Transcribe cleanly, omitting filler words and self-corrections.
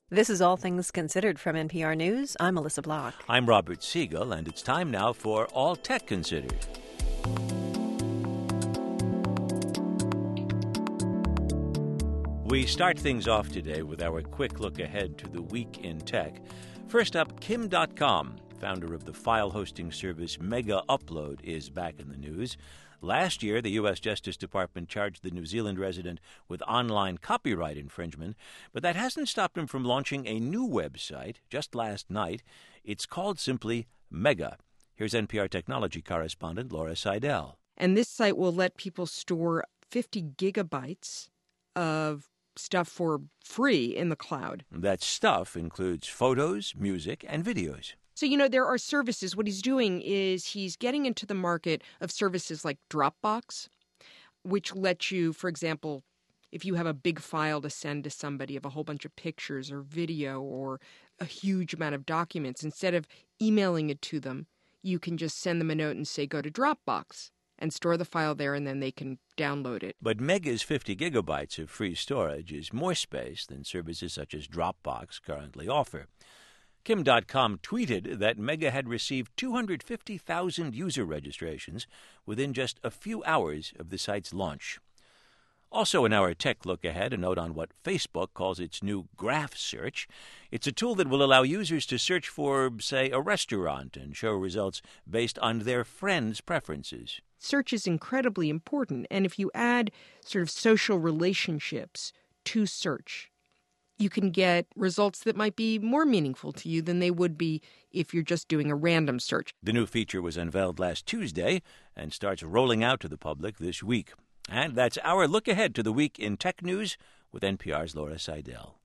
This is All Things Considered from NPR News. I'm Melissa Block. I'm Robert Siegel, and it's time now for All Tech Considered. We start things off today with our quick look ahead to the week in tech. First up, Kim.com, founder of the file hosting service Mega Upload, is back in the news. Last year, the U.S. Justice Department charged the New Zealand resident with online copyright infringement, but that hasn't stopped him from launching a new website just last night. It's called simply Mega. Here's NPR technology correspondent Laura Seidel. And this site will let people store 50 gigabytes of stuff for free in the cloud. That stuff includes photos, music, and videos. So, there are services. What he's doing is he's getting into the market of services like Dropbox, which lets you, for example, if you have a big file to send to somebody of a whole bunch of pictures or video or a huge amount of documents, instead of emailing it to them, you can just send them a note and say, go to Dropbox and store the file there, and then they can download it. But Mega's 50 gigabytes of free storage is more space than services such as Dropbox currently offer. Kim.com tweeted that Mega had received 250,000 user registrations within just a few hours of the site's launch. Also in our tech look ahead, a note on what Facebook calls its new Graph Search. It's a tool that will allow users to search for, say, a restaurant and show results based on their friends' preferences. Search is incredibly important, and if you add sort of social relationships to search, you can get results that might be more meaningful to you than they would be if you're just doing a random search. The new feature was unveiled last Tuesday and starts rolling out to the public this week. And that's our look ahead to the week in tech news with NPR's Laura Seidel.